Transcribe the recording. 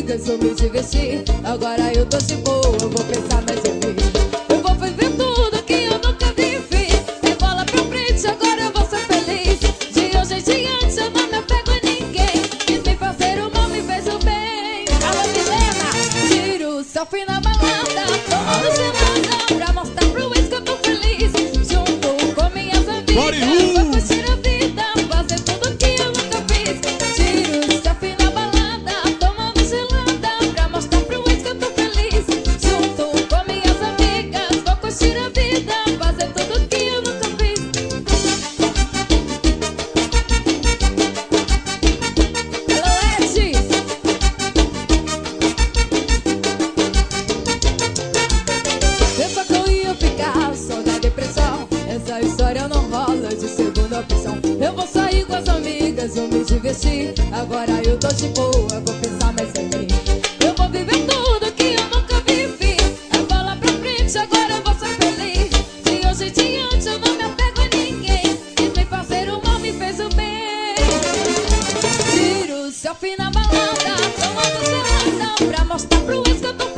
amigas, vou me divertir. Agora eu tô de boa, eu vou pensar mais em mim. Eu vou fazer tudo que eu nunca vivi. É bola pra frente, agora eu vou ser feliz. De hoje em diante eu não me apego a ninguém. Quis me fazer o mal, me fez o bem. Alô, Milena! Tiro o selfie na balada, tomando gelada, pra mostrar pro ex que eu tô feliz. Junto com minhas amigas, vou curtir a vida, fazer tudo que eu nunca fiz. Tiro o selfie na balada, tomando gelada, pra mostrar pro ex que eu tô feliz. Junto com minhas amigas, vou curtir a vida, fazer tudo que eu nunca fiz. Alô, Ed! Pensou que eu ia ficar só na depressão? Essa história não rola de segunda opção. Eu vou sair com as amigas, vou me divertir. Agora eu tô de boa, vou pensar mais em mim. Eu vou viver tudo que eu nunca vivi. É bola pra frente, agora eu vou ser feliz. De hoje em diante eu não me apego a ninguém. Quis me fazer o mal, me fez o bem. Tiro o selfie na balada, tomando gelada, pra mostrar pro ex que eu tô